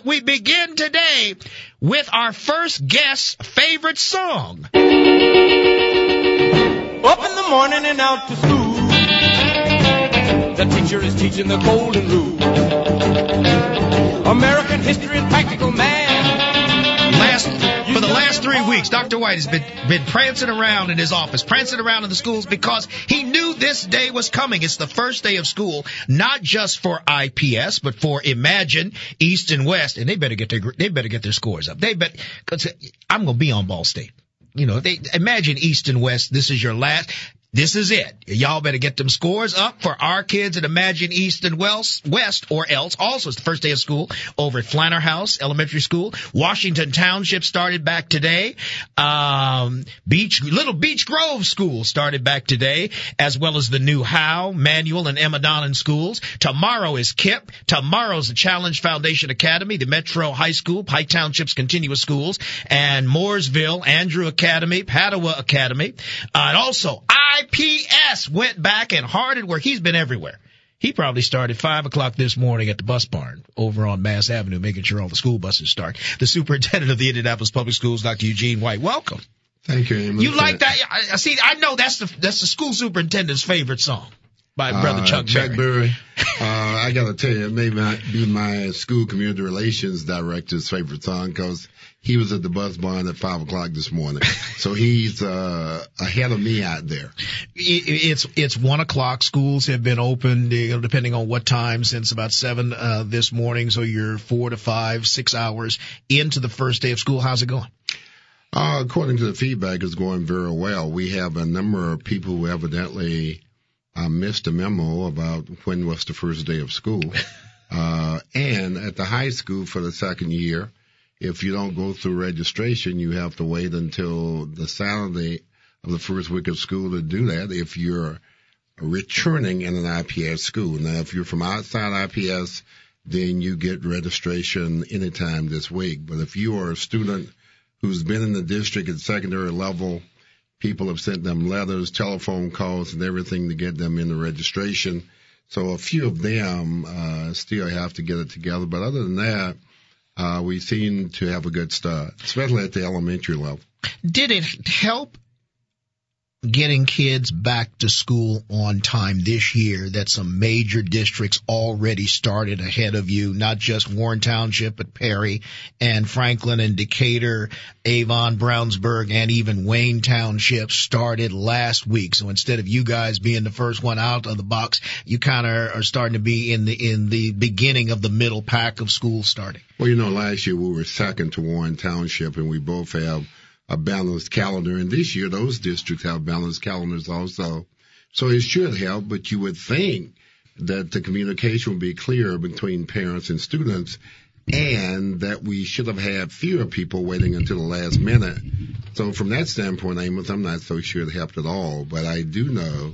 we begin today with our first guest's favorite song. Up in the morning and out to school. The teacher is teaching the golden rule. American history and practical math. For the last 3 weeks, Dr. White has been prancing around in his office, prancing around in the schools because he knew this day was coming. It's the first day of school, not just for IPS, but for Imagine, East and West, and they better get their scores up. Cause I'm going to be on Ball State. You know, Imagine East and West, this is your last. This is it. Y'all better get them scores up for our kids at Imagine East and West, or else. Also, it's the first day of school over at Flanner House Elementary School. Washington Township started back today. Little Beach Grove School started back today, as well as the new Howe, Manual, and Emma Donnan schools. Tomorrow is KIPP. Tomorrow's the Challenge Foundation Academy, the Metro High School, Pike Township's continuous schools, and Mooresville, Andrew Academy, Padua Academy, and also IPS went back and hard at work. He's been everywhere. He probably started 5 o'clock this morning at the bus barn over on Mass Avenue, making sure all the school buses start. The superintendent of the Indianapolis Public Schools, Dr. Eugene White, welcome. Thank you, Amos. You like that? I know that's the school superintendent's favorite song by Brother Chuck Berry. I got to tell you, it may not be my school community relations director's favorite song because he was at the bus barn at 5 o'clock this morning. So he's ahead of me out there. It's 1 o'clock. Schools have been opened, depending on what time, since about 7 this morning. So you're 4 to 5, 6 hours into the first day of school. How's it going? According to the feedback, it's going very well. We have a number of people who evidently missed a memo about when was the first day of school. And at the high school for the second year, if you don't go through registration, you have to wait until the Saturday of the first week of school to do that if you're returning in an IPS school. Now, if you're from outside IPS, then you get registration anytime this week. But if you are a student who's been in the district at secondary level, people have sent them letters, telephone calls, and everything to get them into registration. So a few of them still have to get it together. But other than that, we seem to have a good start, especially at the elementary level. Did it help getting kids back to school on time this year that some major districts already started ahead of you, not just Warren Township, but Perry and Franklin and Decatur, Avon, Brownsburg, and even Wayne Township started last week. So instead of you guys being the first one out of the box, you kind of are starting to be in the beginning of the middle pack of school starting. Well, last year we were second to Warren Township, and we both have a balanced calendar. And this year, those districts have balanced calendars also. So it should help, but you would think that the communication would be clearer between parents and students, and that we should have had fewer people waiting until the last minute. So from that standpoint, Amos, I'm not so sure it helped at all. But I do know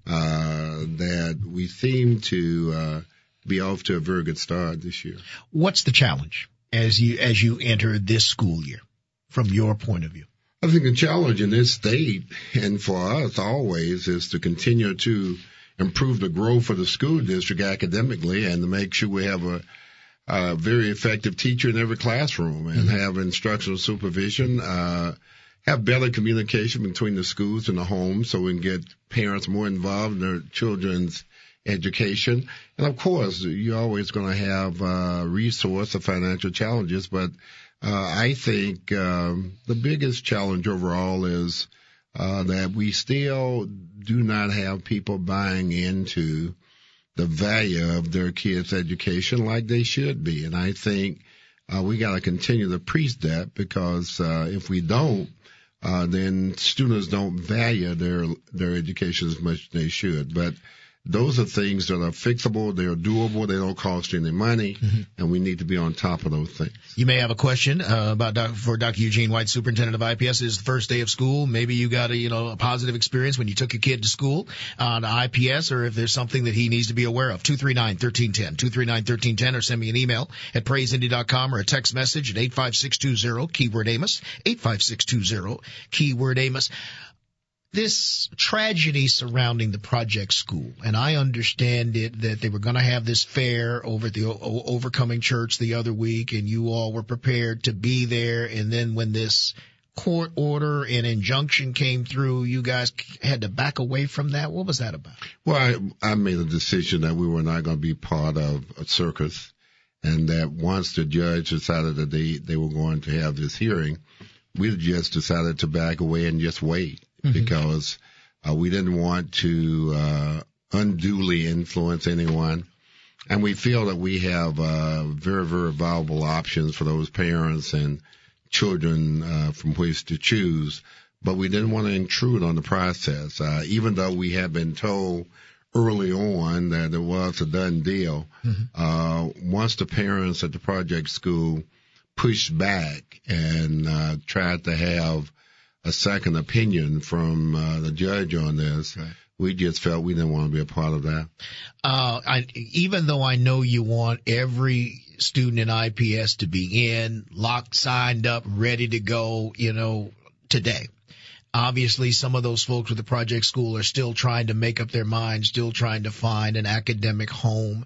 that we seem to be off to a very good start this year. What's the challenge as you enter this school year from your point of view? I think the challenge in this state, and for us always, is to continue to improve the growth of the school district academically and to make sure we have a very effective teacher in every classroom and have instructional supervision, have better communication between the schools and the homes so we can get parents more involved in their children's education. And of course, you're always going to have resource or financial challenges, but I think the biggest challenge overall is that we still do not have people buying into the value of their kids' education like they should be. And I think we got to continue to preach that, because if we don't, then students don't value their education as much as they should. But those are things that are fixable, they are doable, they don't cost any money, and we need to be on top of those things. You may have a question for Dr. Eugene White, superintendent of IPS. It's the first day of school. Maybe you got a positive experience when you took your kid to school on IPS, or if there's something that he needs to be aware of. 239-1310, 239-1310, or send me an email at praiseindy.com or a text message at 85620, keyword Amos, 85620, keyword Amos. this tragedy surrounding the project school, and I understand it that they were going to have this fair over at the Overcoming Church the other week, and you all were prepared to be there, and then when this court order and injunction came through, you guys had to back away from that. What was that about? Well, I made a decision that we were not going to be part of a circus, and that once the judge decided that they were going to have this hearing, we just decided to back away and just wait. Because we didn't want to unduly influence anyone. And we feel that we have very, very valuable options for those parents and children from which to choose. But we didn't want to intrude on the process. Even though we had been told early on that it was a done deal, once the parents at the project school pushed back and tried to have a second opinion from the judge on this, right, we just felt we didn't want to be a part of that. Even though I know you want every student in IPS to be in, locked, signed up, ready to go, today. Obviously, some of those folks with the project school are still trying to make up their minds, still trying to find an academic home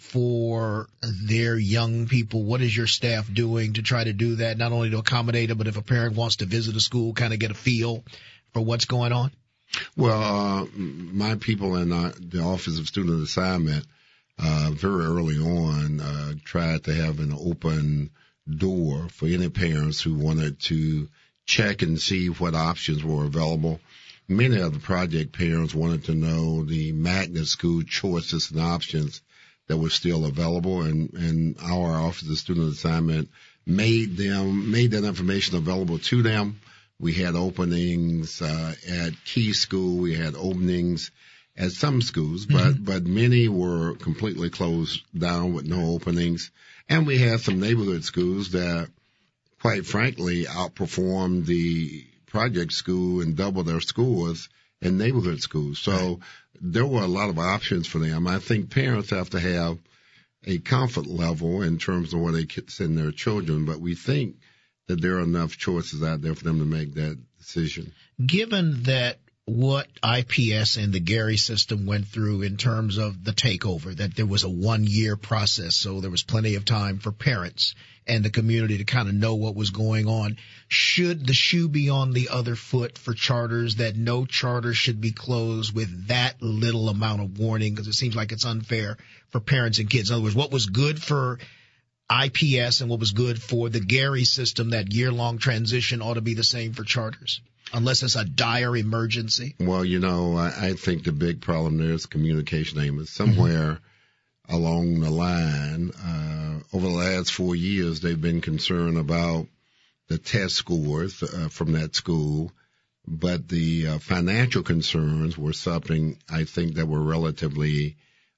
for their young people. What is your staff doing to try to do that, not only to accommodate them, but if a parent wants to visit a school, kind of get a feel for what's going on? Well, my people in the Office of Student Assignment very early on tried to have an open door for any parents who wanted to check and see what options were available. Many of the project parents wanted to know the magnet school choices and options that were still available, and our Office of Student Assignment made that information available to them. We had openings at Key School. We had openings at some schools, but many were completely closed down with no openings. And we had some neighborhood schools that, quite frankly, outperformed the project school and doubled their scores in neighborhood schools. So there were a lot of options for them. I think parents have to have a comfort level in terms of where they send their children, but we think that there are enough choices out there for them to make that decision. Given that what IPS and the Gary system went through in terms of the takeover, that there was a 1-year process, so there was plenty of time for parents and the community to kind of know what was going on. Should the shoe be on the other foot for charters, that no charter should be closed with that little amount of warning? Because it seems like it's unfair for parents and kids. In other words, what was good for IPS and what was good for the Gary system, that year-long transition ought to be the same for charters, unless it's a dire emergency? Well, I think the big problem there is communication, Amos. Somewhere along the line, over the last 4 years, they've been concerned about the test scores from that school, but the financial concerns were something I think that were relatively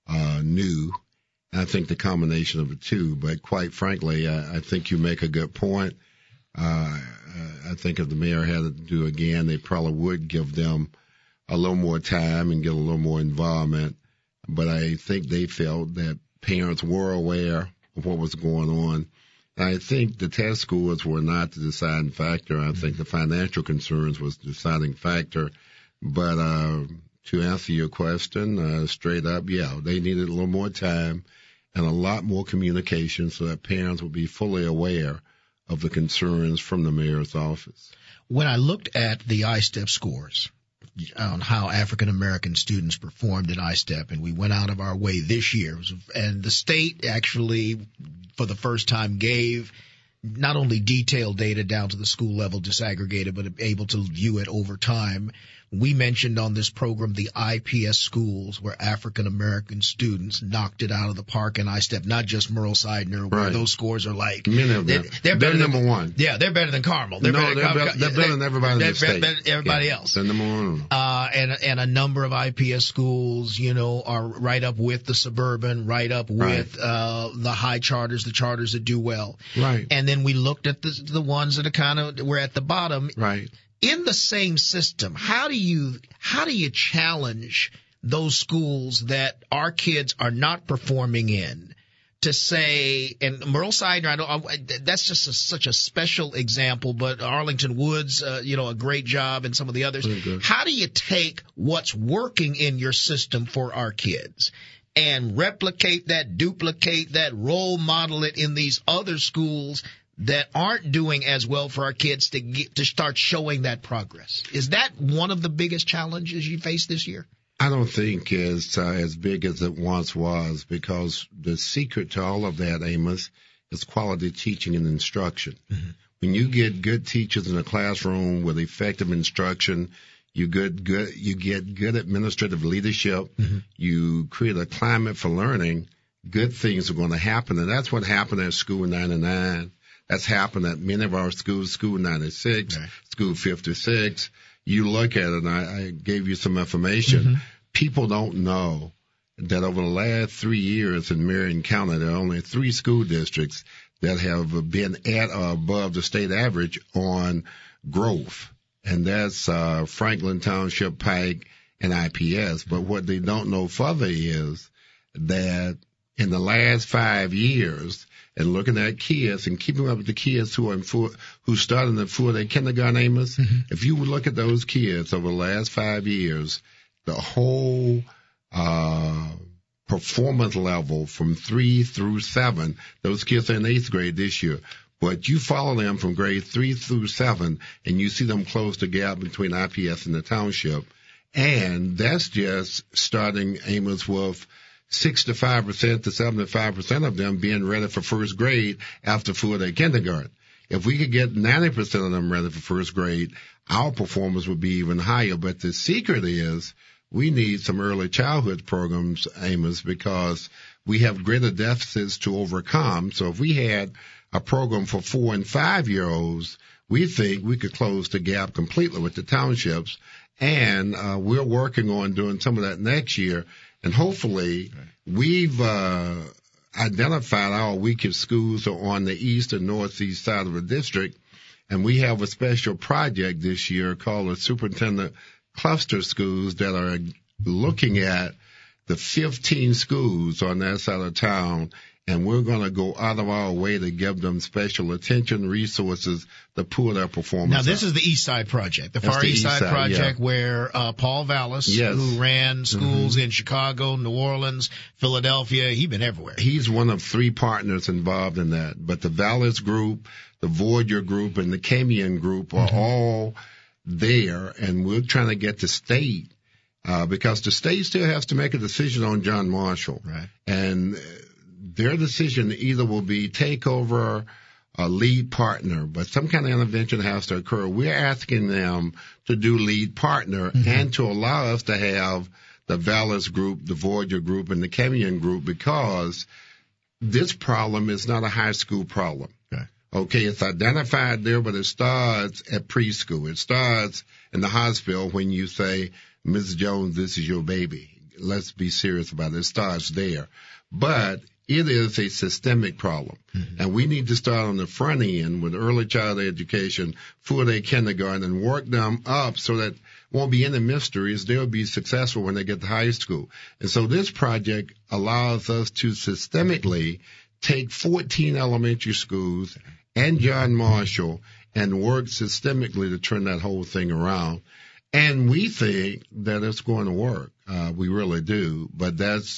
new. I think the combination of the two, but quite frankly, I think you make a good point. I think if the mayor had it to do again, they probably would give them a little more time and get a little more involvement. But I think they felt that parents were aware of what was going on. And I think the test scores were not the deciding factor. I think the financial concerns was the deciding factor. But to answer your question straight up, yeah, they needed a little more time and a lot more communication so that parents would be fully aware of the concerns from the mayor's office. When I looked at the ISTEP scores on how African American students performed in ISTEP, and we went out of our way this year, and the state actually, for the first time, gave not only detailed data down to the school level, disaggregated, but able to view it over time. We mentioned on this program the IPS schools where African American students knocked it out of the park in ISTEP, not just Merle Seidner, where those scores are like. Many of them. They're number one. Yeah, they're better than Carmel. They're better than everybody in the state. Everybody else. They're number one. And a number of IPS schools, are right up with the suburban, right up with the high charters, the charters that do well. Right. And then we looked at the ones that are kind of were at the bottom. Right. In the same system, how do you challenge those schools that our kids are not performing in to say, and Merle Seidner, that's just such a special example, but Arlington Woods, a great job, and some of the others. How do you take what's working in your system for our kids and replicate that, duplicate that, role model it in these other schools that aren't doing as well for our kids to start showing that progress? Is that one of the biggest challenges you face this year? I don't think it's as big as it once was, because the secret to all of that, Amos, is quality teaching and instruction. Mm-hmm. When you get good teachers in a classroom with effective instruction, you get good administrative leadership, mm-hmm. you create a climate for learning, good things are going to happen. And that's what happened at School 99. That's happened at many of our schools, School 96, right. School 56. You look at it, and I gave you some information. Mm-hmm. People don't know that over the last 3 years in Marion County, there are only 3 school districts that have been at or above the state average on growth. And that's Franklin Township, Pike, and IPS. But what they don't know further is that in the last 5 years, and looking at kids and keeping up with the kids who started in full-day kindergarten, Amos, mm-hmm. if you would look at those kids over the last 5 years, the whole performance level from 3 through 7, those kids are in 8th grade this year, but you follow them from grade 3 through 7, and you see them close the gap between IPS and the township. And that's just starting, Amos, with 65% to 75% of them being ready for first grade after full-day kindergarten. If we could get 90% of them ready for first grade, our performance would be even higher. But the secret is we need some early childhood programs, Amos, because we have greater deficits to overcome. So if we had a program for 4 and 5-year-olds, we think we could close the gap completely with the townships. And we're working on doing some of that next year. And hopefully we've identified our weakest schools are on the east and northeast side of the district. And we have a special project this year called the Superintendent Cluster Schools that are looking at the 15 schools on that side of town. And we're going to go out of our way to give them special attention, resources to pull their performance Now, this is the East Side Project, the Far East Side Project, yeah. Where Paul Vallis, yes. who ran schools in Chicago, New Orleans, Philadelphia, he's been everywhere. He's one of 3 partners involved in that. But the Vallis Group, the Voyager Group, and the Camion Group are all there, and we're trying to get the state, because the state still has to make a decision on John Marshall. Right. And their decision either will be take over a lead partner, but some kind of intervention has to occur. We're asking them to do lead partner and to allow us to have the Vallis Group, the Voyager Group, and the Camion Group, because this problem is not a high school problem. Okay, it's identified there, but it starts at preschool. It starts in the hospital when you say, Ms. Jones, this is your baby. Let's be serious about it. It starts there. But it is a systemic problem. And we need to start on the front end with early childhood education, full-day kindergarten, and work them up so that won't be any mysteries. They'll be successful when they get to high school. And so this project allows us to systemically take 14 elementary schools and John Marshall and work systemically to turn that whole thing around. And we think that it's going to work. We really do. But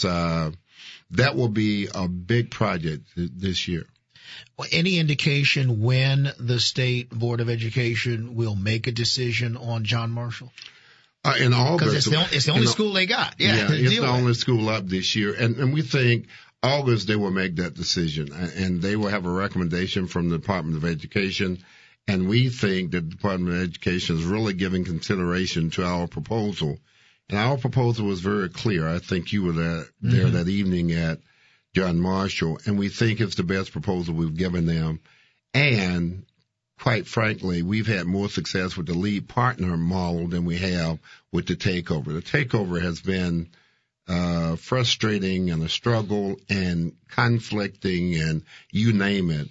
that will be a big project this year. Any indication when the State Board of Education will make a decision on John Marshall? In August. Because it's the only school they got. Yeah, it's the only school up this year. And we think August they will make that decision. And they will have a recommendation from the Department of Education. And we think that the Department of Education is really giving consideration to our proposal. And our proposal was very clear. I think you were there that evening at John Marshall, and we think it's the best proposal we've given them. And quite frankly, we've had more success with the lead partner model than we have with the takeover. The takeover has been frustrating and a struggle and conflicting and you name it.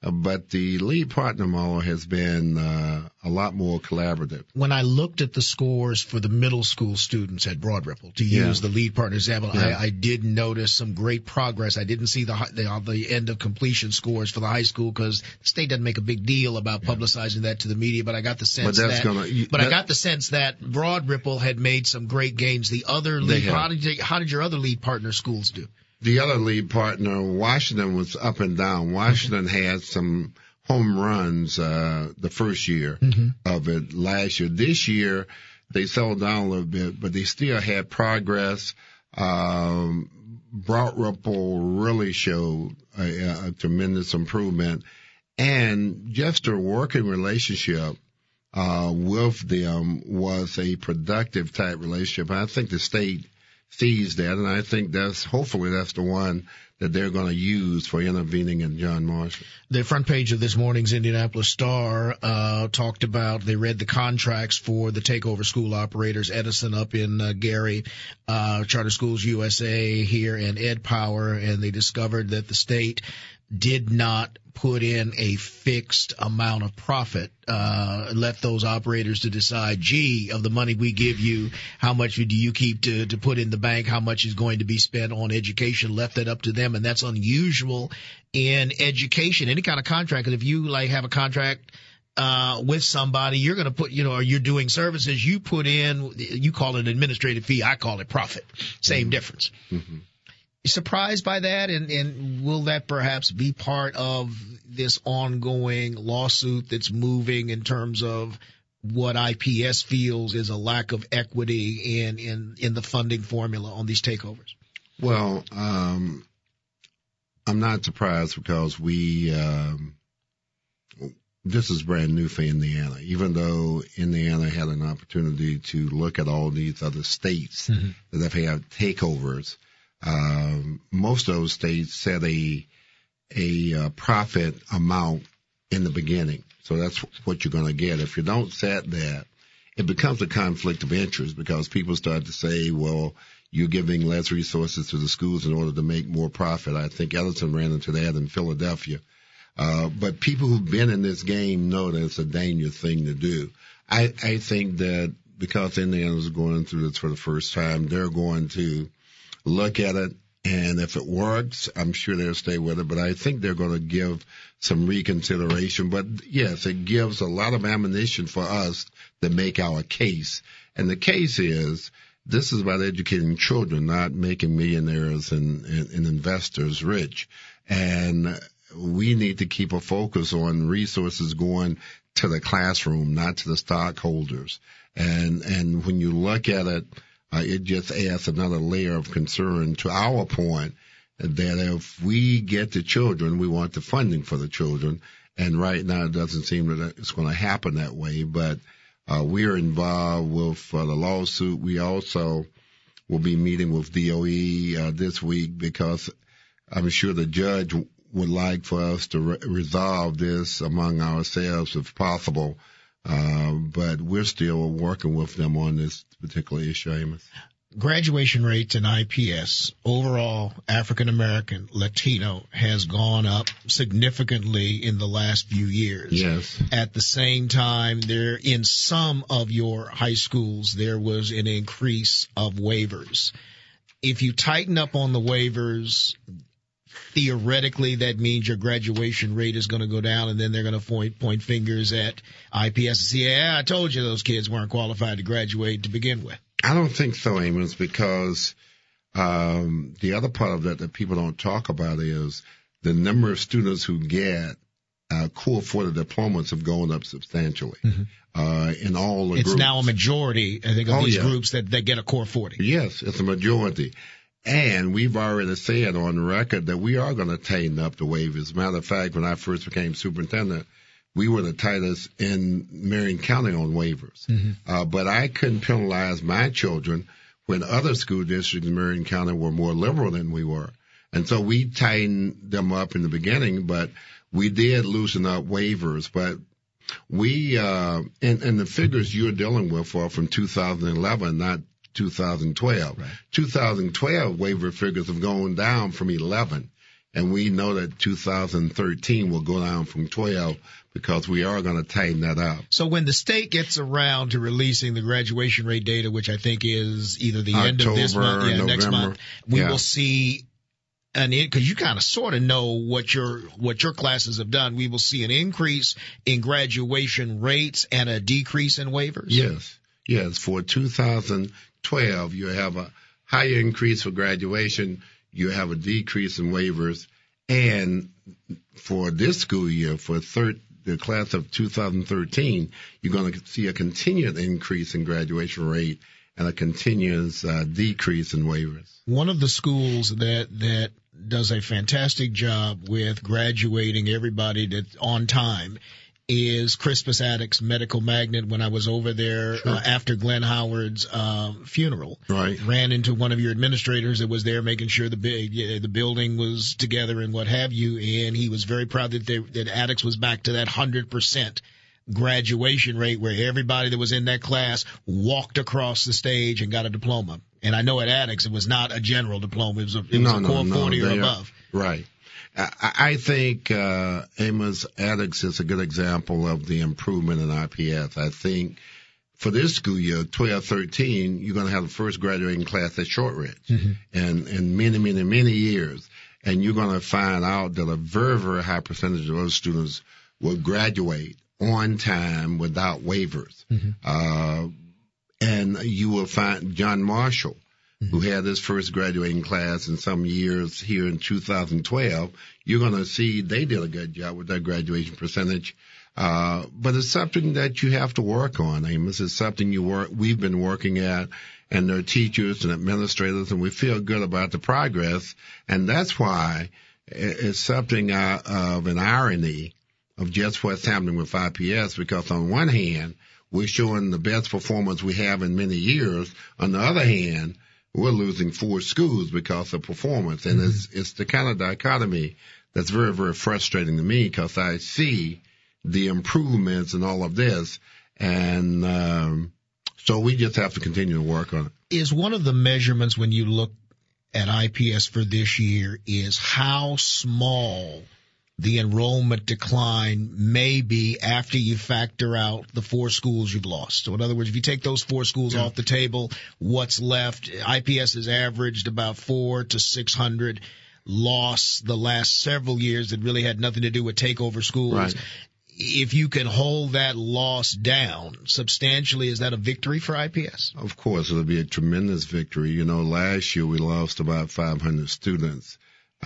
But the lead partner model has been a lot more collaborative. When I looked at the scores for the middle school students at Broad Ripple, to use the lead partner example, I did notice some great progress. I didn't see the end of completion scores for the high school because the state doesn't make a big deal about publicizing that to the media. But I got the sense I got the sense that Broad Ripple had made some great gains. The other lead, how did your other lead partner schools do? The other lead partner, Washington, was up and down. Washington had some home runs the first year of it last year. This year, they slowed down a little bit, but they still had progress. Broad Ripple really showed a tremendous improvement. And just a working relationship with them was a productive type relationship. I think the state sees that, and I think hopefully that's the one that they're going to use for intervening in John Marshall. The front page of this morning's Indianapolis Star talked about, they read the contracts for the takeover school operators, Edison up in Gary, Charter Schools USA here, and Ed Power, and they discovered that the state did not put in a fixed amount of profit, left those operators to decide, of the money we give you, how much do you keep to put in the bank, how much is going to be spent on education, left that up to them, and that's unusual in education. Any kind of contract, because if you have a contract with somebody, you're going to put, or you're doing services, you put in, you call it administrative fee, I call it profit. Same difference. Mm-hmm. Surprised by that, and will that perhaps be part of this ongoing lawsuit that's moving in terms of what IPS feels is a lack of equity in the funding formula on these takeovers? Well, I'm not surprised because this is brand new for Indiana, even though Indiana had an opportunity to look at all these other states that have had takeovers. Most of those states set a profit amount in the beginning. So that's what you're going to get. If you don't set that, it becomes a conflict of interest because people start to say, well, you're giving less resources to the schools in order to make more profit. I think Edison ran into that in Philadelphia. But people who've been in this game know that it's a dangerous thing to do. I think that because Indiana's going through this for the first time, they're going to look at it, and if it works, I'm sure they'll stay with it. But I think they're going to give some reconsideration. But, yes, it gives a lot of ammunition for us to make our case. And the case is this is about educating children, not making millionaires and investors rich. And we need to keep a focus on resources going to the classroom, not to the stockholders. And when you look at it, it just adds another layer of concern to our point that if we get the children, we want the funding for the children. And right now it doesn't seem that it's going to happen that way. But we're involved with the lawsuit. We also will be meeting with DOE this week because I'm sure the judge would like for us to resolve this among ourselves if possible. But we're still working with them on this particular issue, Amos. Graduation rates in IPS, overall African American, Latino, has gone up significantly in the last few years. Yes. At the same time, in some of your high schools, there was an increase of waivers. If you tighten up on the waivers, theoretically, that means your graduation rate is going to go down, and then they're going to point fingers at IPS and say, I told you those kids weren't qualified to graduate to begin with. I don't think so, Amos, because the other part of that people don't talk about is the number of students who get core 40 diplomas have gone up substantially in all the groups. It's now a majority, I think, of these groups that get a core 40. Yes, it's a majority. And we've already said on record that we are going to tighten up the waivers. As a matter of fact, when I first became superintendent, we were the tightest in Marion County on waivers. But I couldn't penalize my children when other school districts in Marion County were more liberal than we were. And so we tightened them up in the beginning, but we did loosen up waivers. But we, and the figures you're dealing with are from 2011, not 2012. Right. 2012 waiver figures have gone down from 11. And we know that 2013 will go down from 12 because we are going to tighten that up. So when the state gets around to releasing the graduation rate data, which I think is either the October, end of this month, November, next month, we will see because you kind of sort of know what your classes have done. We will see an increase in graduation rates and a decrease in waivers. Yes. For 2012, you have a higher increase for graduation. You have a decrease in waivers. And for this school year, for the class of 2013, you're going to see a continued increase in graduation rate and a continuous decrease in waivers. One of the schools that does a fantastic job with graduating everybody that's on time is Crispus Attucks Medical Magnet. When I was over there after Glenn Howard's funeral, ran into one of your administrators that was there making sure the building was together and what have you, and he was very proud that Attucks was back to that 100% graduation rate where everybody that was in that class walked across the stage and got a diploma. And I know at Attucks it was not a general diploma. It was a core 40 or above. Right. I think Amos Attucks is a good example of the improvement in IPS. I think for this school year, 12-13, you're going to have the first graduating class at Shortridge in many years. And you're going to find out that a very, very high percentage of those students will graduate on time without waivers. And you will find John Marshall, who had his first graduating class in some years here in 2012. You're going to see they did a good job with their graduation percentage. But it's something that you have to work on, Amos. It's something we've been working at, and their teachers and administrators, and we feel good about the progress. And that's why it's something of an irony of just what's happening with IPS, because on one hand, we're showing the best performance we have in many years. On the other hand, we're losing 4 schools because of performance. And it's the kind of dichotomy that's very, very frustrating to me, because I see the improvements and all of this. And so we just have to continue to work on it. Is one of the measurements when you look at IPS for this year is how small the enrollment decline may be after you factor out the 4 schools you've lost. So in other words, if you take those 4 schools off the table, what's left? IPS has averaged about 400 to 600 loss the last several years that really had nothing to do with takeover schools. Right. If you can hold that loss down substantially, is that a victory for IPS? Of course, it'll be a tremendous victory. You know, last year we lost about 500 students.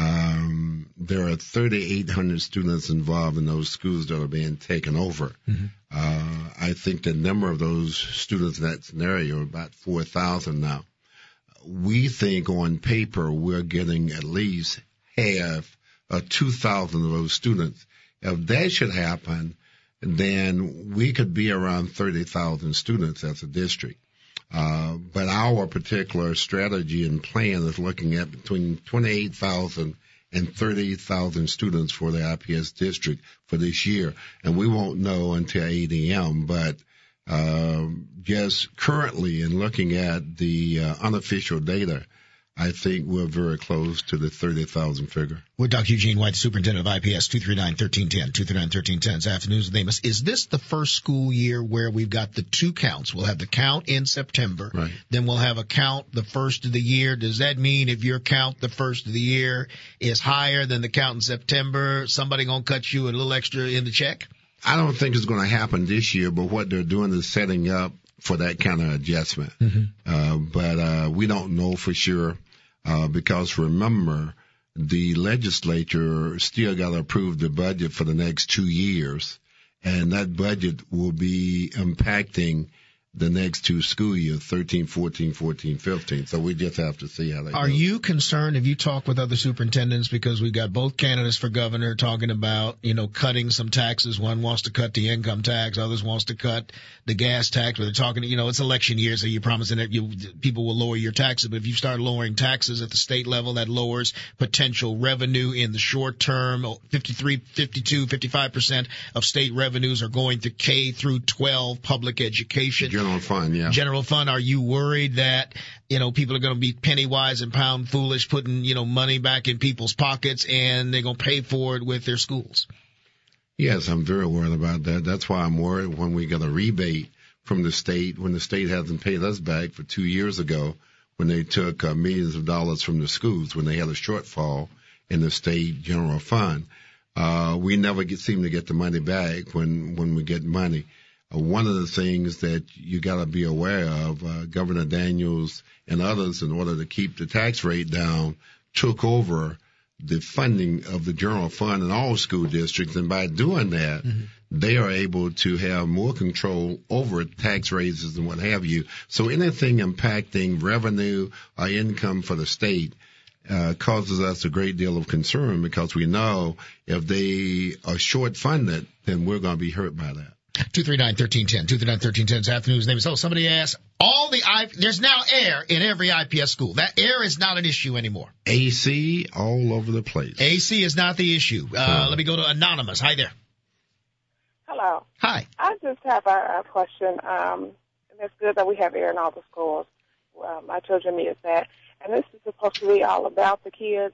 There are 3,800 students involved in those schools that are being taken over. I think the number of those students in that scenario are about 4,000 now. We think on paper we're getting at least half of 2,000 of those students. If that should happen, then we could be around 30,000 students as a district. But our particular strategy and plan is looking at between 28,000 and 30,000 students for the IPS district for this year. And we won't know until 8 a.m., but just currently in looking at the unofficial data, I think we're very close to the 30,000 figure. With Dr. Eugene White, the superintendent of IPS, 239-1310, 239-1310. It's Afternoons with Amos. Is this the first school year where we've got the 2 counts? We'll have the count in September. Right. Then we'll have a count the first of the year. Does that mean if your count the first of the year is higher than the count in September, somebody going to cut you a little extra in the check? I don't think it's going to happen this year, but what they're doing is setting up for that kind of adjustment. But we don't know for sure. Because remember, the legislature still got to approve the budget for the next 2 years, and that budget will be impacting the next 2 school years, 13-14, 14-15. So we just have to see how that goes. Are you concerned, have you talked with other superintendents, because we've got both candidates for governor talking about, cutting some taxes. One wants to cut the income tax, others wants to cut the gas tax. But they're talking, it's election year, so you're promising that people will lower your taxes. But if you start lowering taxes at the state level, that lowers potential revenue in the short term. 53, 52, 55% of state revenues are going to K through 12 public education. General fund, yeah. General fund. Are you worried that, people are going to be penny wise and pound foolish, putting, money back in people's pockets, and they're going to pay for it with their schools? Yes, I'm very worried about that. That's why I'm worried when we get a rebate from the state, when the state hasn't paid us back for 2 years ago, when they took millions of dollars from the schools, when they had a shortfall in the state general fund. We never seem to get the money back when we get money. One of the things that you got to be aware of, Governor Daniels and others, in order to keep the tax rate down, took over the funding of the general fund in all school districts. And by doing that, they are able to have more control over tax raises and what have you. So anything impacting revenue or income for the state causes us a great deal of concern, because we know if they are short funded, then we're going to be hurt by that. 239-1310. 239-1310 this afternoon's name is, somebody asked, there's now air in every IPS school. That air is not an issue anymore. AC all over the place. AC is not the issue. Let me go to Anonymous. Hi there. Hello. Hi. I just have a question. And it's good that we have air in all the schools. My children need that. And this is supposed to be all about the kids.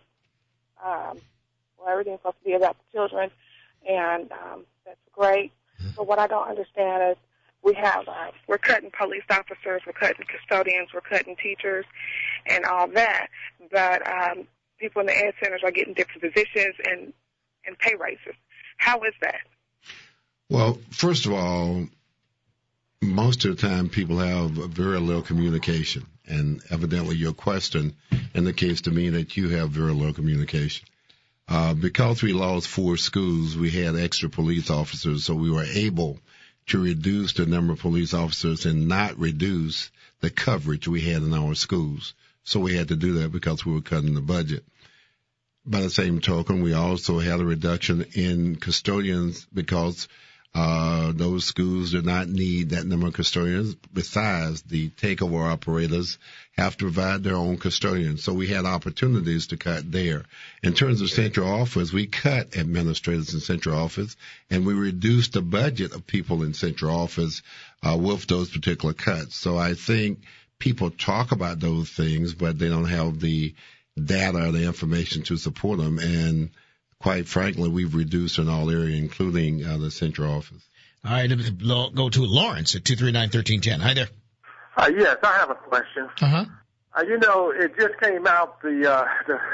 Everything's supposed to be about the children. And that's great. But what I don't understand is we're cutting police officers, we're cutting custodians, we're cutting teachers and all that. But people in the ed centers are getting different positions and pay raises. How is that? Well, first of all, most of the time people have very little communication. And evidently your question indicates to me that you have very little communication. Because we lost 4 schools, we had extra police officers, so we were able to reduce the number of police officers and not reduce the coverage we had in our schools. So we had to do that because we were cutting the budget. By the same token, we also had a reduction in custodians because those schools do not need that number of custodians. Besides, the takeover operators have to provide their own custodians. So we had opportunities to cut there. In terms of central office, we cut administrators in central office, and we reduced the budget of people in central office with those particular cuts. So I think people talk about those things, but they don't have the data or the information to support them. And quite frankly, we've reduced in all areas, including the central office. All right, let me go to Lawrence at 239-1310. Hi there. Yes, I have a question. Uh-huh. It just came out, the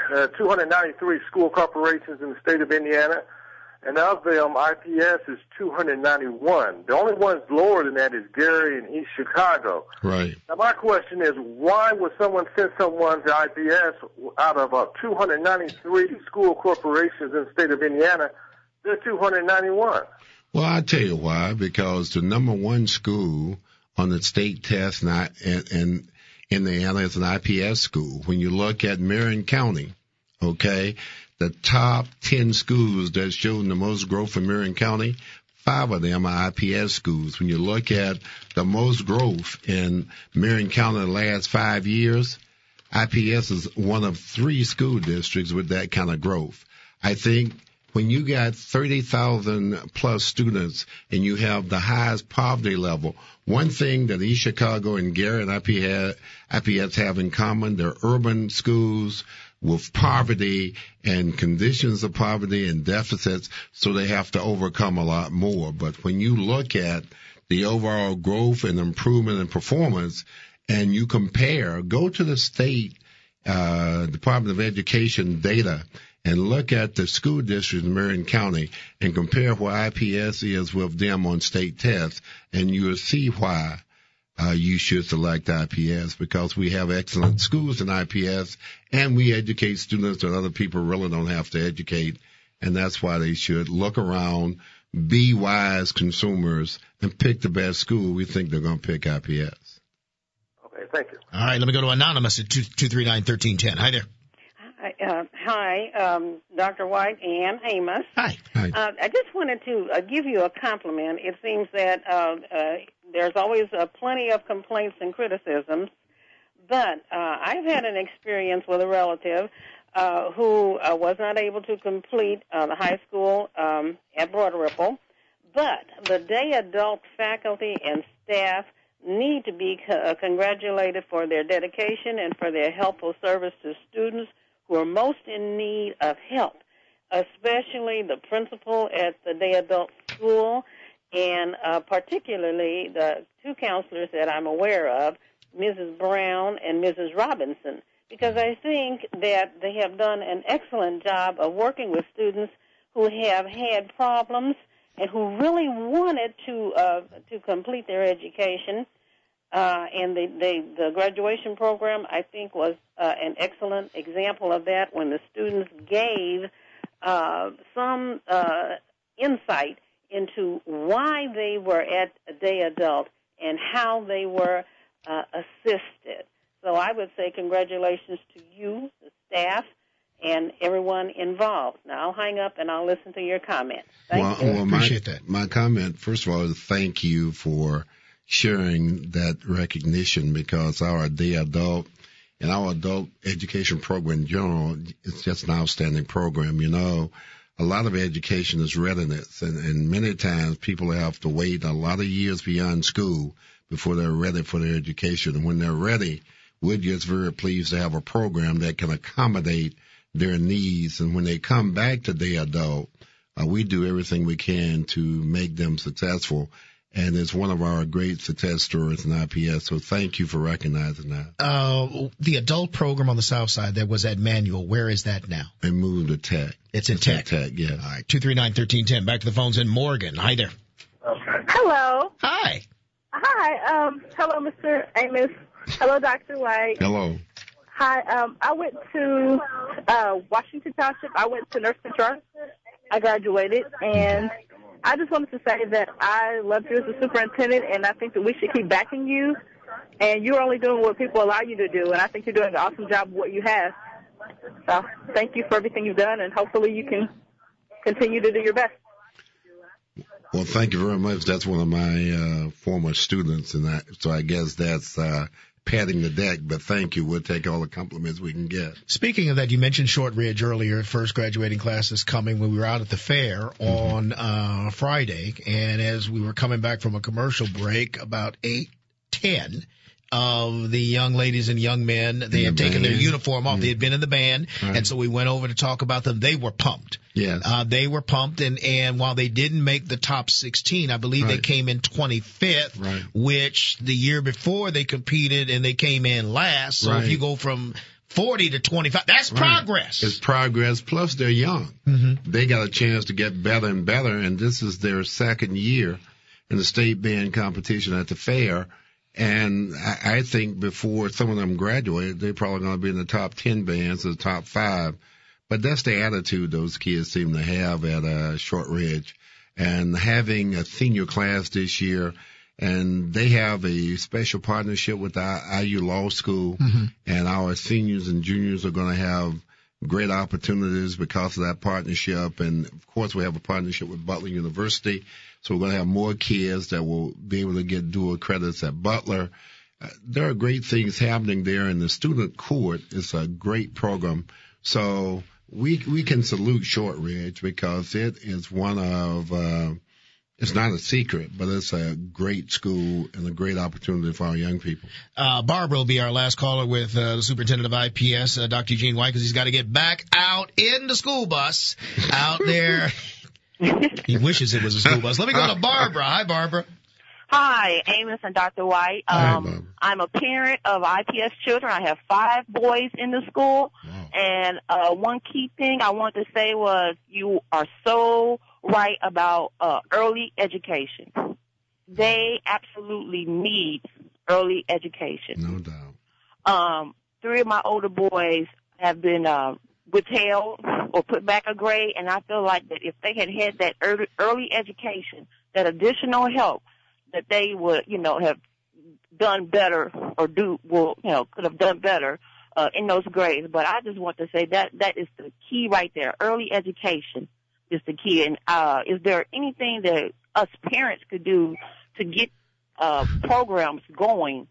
293 school corporations in the state of Indiana, and of them, IPS is 291. The only ones lower than that is Gary and East Chicago. Right. Now, my question is, why would someone send someone to IPS out of 293 school corporations in the state of Indiana? They're 291. Well, I'll tell you why. Because the number one school on the state test in Indiana is an IPS school. When you look at Marion County, okay, the top 10 schools that showed the most growth in Marion County, 5 of them are IPS schools. When you look at the most growth in Marion County in the last 5 years, IPS is one of 3 school districts with that kind of growth. I think when you got 30,000 plus students and you have the highest poverty level, one thing that East Chicago and Gary and IPS have in common, they're urban schools with poverty and conditions of poverty and deficits, so they have to overcome a lot more. But when you look at the overall growth and improvement in performance, and you compare, go to the state Department of Education data and look at the school districts in Marion County and compare where IPS is with them on state tests, and you will see why you should select IPS, because we have excellent schools in IPS and we educate students that other people really don't have to educate, and that's why they should look around, be wise consumers, and pick the best school. We think they're going to pick IPS. Okay, thank you. All right, let me go to Anonymous at 239-1310. Hi there. Hi, Dr. White and Amos. Hi. I just wanted to give you a compliment. It seems that there's always plenty of complaints and criticisms, but I've had an experience with a relative who was not able to complete the high school at Broad Ripple, but the day adult faculty and staff need to be congratulated for their dedication and for their helpful service to students who are most in need of help, especially the principal at the day adult school and particularly the two counselors that I'm aware of, Mrs. Brown and Mrs. Robinson, because I think that they have done an excellent job of working with students who have had problems and who really wanted to complete their education. And the graduation program, I think, was an excellent example of that when the students gave some insight into why they were at a day adult and how they were assisted. So I would say congratulations to you, the staff, and everyone involved. Now, I'll hang up and I'll listen to your comment. Thank you. Well, Appreciate that. My comment, first of all, is thank you for sharing that recognition, because our day adult and our adult education program in general is just an outstanding program. You know, a lot of education is readiness, and many times people have to wait a lot of years beyond school before they're ready for their education. And when they're ready, we're just very pleased to have a program that can accommodate their needs. And when they come back to day adult, we do everything we can to make them successful. And it's one of our great success stories in IPS. So thank you for recognizing that. The adult program on the South Side that was at Manual, where is that now? They moved to Tech. It's in Tech. Tech, yes. All right, 239-1310. Back to the phones in Morgan. Hi there. Hello. Hi. Hi. Hello, Mr. Amos. Hello, Dr. White. Hello. Hi. I went to Washington Township. I went to Nurse Trust. I graduated, and I just wanted to say that I love you as a superintendent, and I think that we should keep backing you. And you're only doing what people allow you to do, and I think you're doing an awesome job of what you have. So thank you for everything you've done, and hopefully you can continue to do your best. Well, thank you very much. That's one of my former students, and so I guess that's patting the deck, but thank you. We'll take all the compliments we can get. Speaking of that, you mentioned Shortridge earlier. First graduating class is coming. When we were out at the fair on Friday, and as we were coming back from a commercial break, about 8:10 of the young ladies and young men, they had taken their uniform off. They had been in the band, and so we went over to talk about them. They were pumped. Yes. They were pumped, and while they didn't make the top 16, I believe they came in 25th, which the year before they competed and they came in last. So if you go from 40 to 25, that's progress. It's progress, plus they're young. They got a chance to get better and better, and this is their second year in the state band competition at the fair. And I think before some of them graduate, they're probably going to be in the top 10 bands or the top 5. But that's the attitude those kids seem to have at Shortridge. And having a senior class this year, and they have a special partnership with the IU Law School, and our seniors and juniors are going to have great opportunities because of that partnership. And, of course, we have a partnership with Butler University. So we're going to have more kids that will be able to get dual credits at Butler. There are great things happening there, and the student court is a great program. So we can salute Shortridge because it is one of it's not a secret, but it's a great school and a great opportunity for our young people. Barbara will be our last caller with the superintendent of IPS, Dr. Eugene White, because he's got to get back out in the school bus out there. He wishes it was a school bus. Let me go to Barbara. Hi, Barbara. Hi, Amos and Dr. White. I'm a parent of IPS children. I have 5 boys in the school. Wow. And one key thing I want to say was you are so right about early education. They absolutely need early education. No doubt. 3 of my older boys have been withheld or put back a grade, and I feel like that if they had had that early education, that additional help, that they would, have done better or could have done better in those grades. But I just want to say that is the key right there. Early education is the key. And is there anything that us parents could do to get programs going,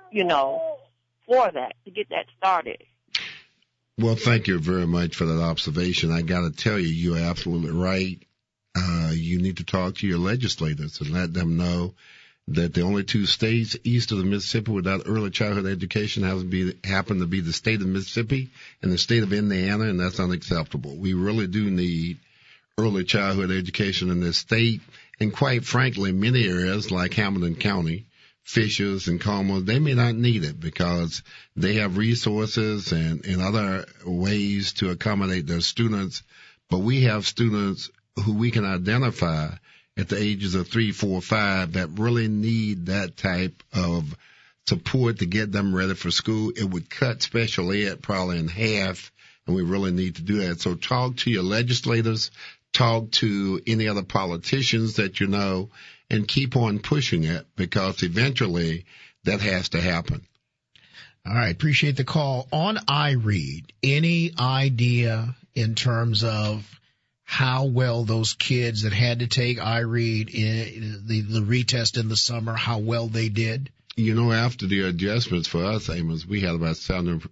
for that, to get that started? Well, thank you very much for that observation. I got to tell you, you're absolutely right. You need to talk to your legislators and let them know that the only two states east of the Mississippi without early childhood education happen to be the state of Mississippi and the state of Indiana, and that's unacceptable. We really do need early childhood education in this state, and quite frankly, many areas like Hamilton County, Fishers and Como, they may not need it because they have resources and other ways to accommodate their students, but we have students who we can identify at the ages of 3, 4, 5 that really need that type of support to get them ready for school. It would cut special ed probably in half, and we really need to do that. So talk to your legislators, talk to any other politicians that you know, and keep on pushing it because eventually that has to happen. All right. Appreciate the call. On iRead, any idea in terms of how well those kids that had to take iRead in the retest in the summer, how well they did? You know, after the adjustments for us, Amos, we had about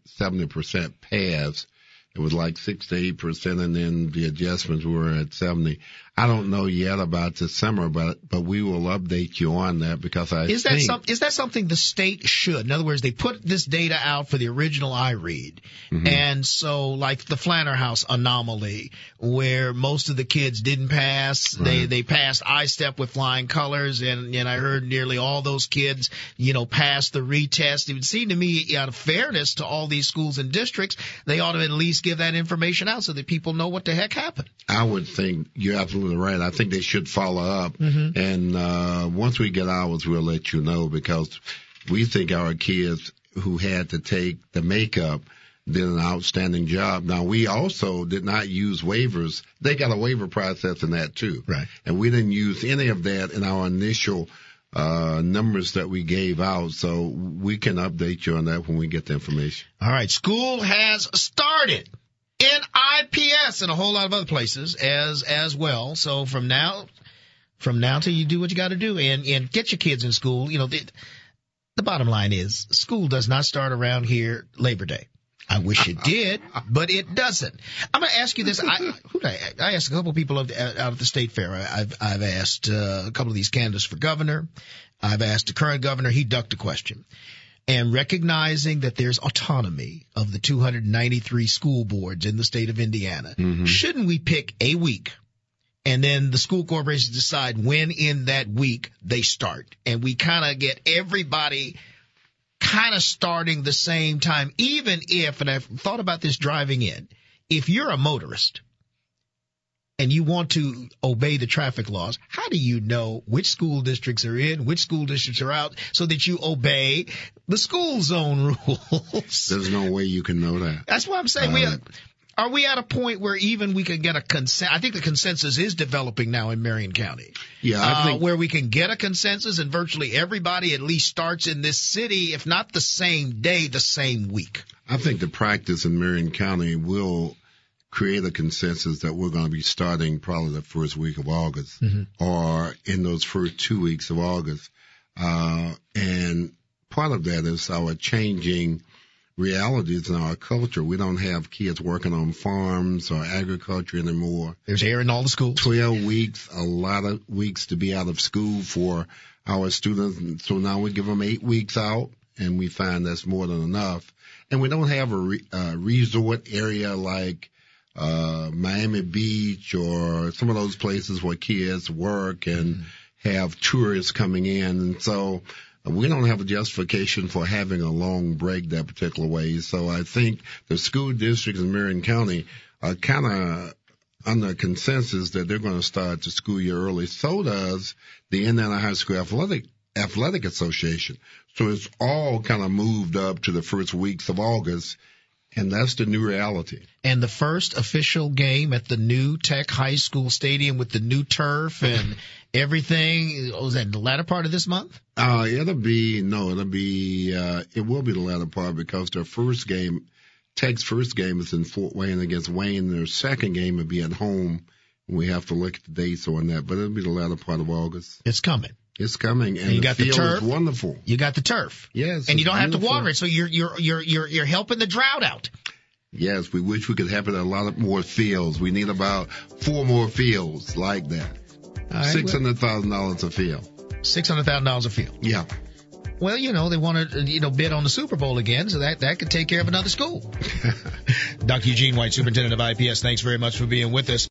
70% pass. It was like 6 to 8%, and then the adjustments were at 70. I don't know yet about this summer, but we will update you on that because is that something the state should? In other words, they put this data out for the original iRead, and so like the Flanner House anomaly, where most of the kids didn't pass, they passed I-STEP with flying colors, and I heard nearly all those kids, passed the retest. It would seem to me, out of fairness to all these schools and districts, they ought to at least give that information out so that people know what the heck happened. I would think you're absolutely right. I think they should follow up. And once we get ours, we'll let you know because we think our kids who had to take the makeup did an outstanding job. Now, we also did not use waivers. They got a waiver process in that, too. Right. And we didn't use any of that in our initial numbers that we gave out, so we can update you on that when we get the information. All right. School has started in IPS and a whole lot of other places as well. So from now till you do what you got to do and get your kids in school. The bottom line is school does not start around here Labor Day. I wish it did, but it doesn't. I'm going to ask you this. I asked a couple of people out at the state fair. I've asked a couple of these candidates for governor. I've asked the current governor. He ducked the question. And recognizing that there's autonomy of the 293 school boards in the state of Indiana, shouldn't we pick a week and then the school corporations decide when in that week they start? And we kind of get everybody kind of starting the same time, even if, and I've thought about this driving in, if you're a motorist and you want to obey the traffic laws, how do you know which school districts are in, which school districts are out, so that you obey the school zone rules? There's no way you can know that. That's what I'm saying. Are we at a point where even we can get a consensus? I think the consensus is developing now in Marion County. Yeah, I think where we can get a consensus and virtually everybody at least starts in this city, if not the same day, the same week. I think the practice in Marion County will create a consensus that we're going to be starting probably the first week of August or in those first 2 weeks of August. And part of that is our changing realities in our culture. We don't have kids working on farms or agriculture anymore. There's air in all the schools. 12 weeks, a lot of weeks to be out of school for our students. And so now we give them 8 weeks out, and we find that's more than enough. And we don't have a resort area like Miami Beach or some of those places where kids work and have tourists coming in. And so we don't have a justification for having a long break that particular way. So I think the school districts in Marion County are kind of under consensus that they're going to start the school year early. So does the Indiana High School Athletic Association. So it's all kind of moved up to the first weeks of August. And that's the new reality. And the first official game at the new Tech High School Stadium with the new turf and everything, was that the latter part of this month? It will be the latter part because their first game, Tech's first game is in Fort Wayne against Wayne. Their second game will be at home. We have to look at the dates on that, but it'll be the latter part of August. It's coming. It's coming, and you the got field the turf. is wonderful. You got the turf. Yes, and you don't have beautiful. to water it, so you're helping the drought out. Yes, we wish we could have it at a lot more fields. We need about 4 more fields like that. All right, $600,000 a field. $600,000 a field. Yeah. Well, they want to, bid on the Super Bowl again, so that could take care of another school. Dr. Eugene White, Superintendent of IPS, thanks very much for being with us.